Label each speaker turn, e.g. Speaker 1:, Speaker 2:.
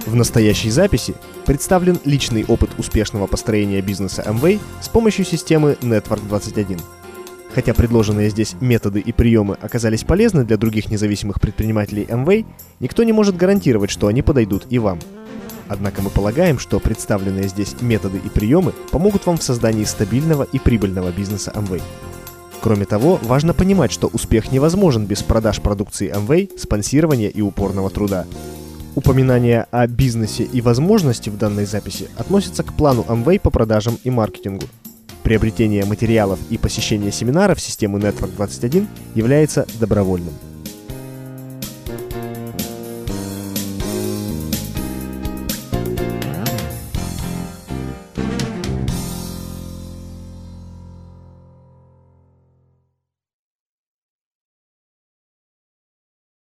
Speaker 1: В настоящей записи представлен личный опыт успешного построения бизнеса Amway с помощью системы Network 21. Хотя предложенные здесь методы и приемы оказались полезны для других независимых предпринимателей Amway, никто не может гарантировать, что они подойдут и вам. Однако мы полагаем, что представленные здесь методы и приемы помогут вам в создании стабильного и прибыльного бизнеса Amway. Кроме того, важно понимать, что успех невозможен без продаж продукции Amway, спонсирования и упорного труда. Упоминание о бизнесе и возможности в данной записи относится к плану Amway по продажам и маркетингу. Приобретение материалов и посещение семинаров системы Network 21 является добровольным.